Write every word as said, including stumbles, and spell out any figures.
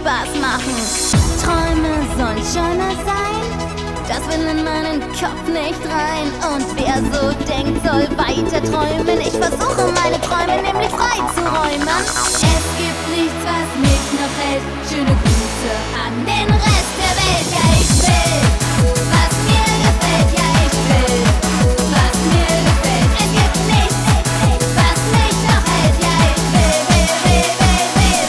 Spaß machen. Träume sollen schöner sein, das will in meinen Kopf nicht rein. Und wer so denkt, soll weiter träumen. Ich versuche meine Träume nämlich frei zu räumen. Es gibt nichts, was mich noch hält. Schöne Grüße an den Rest.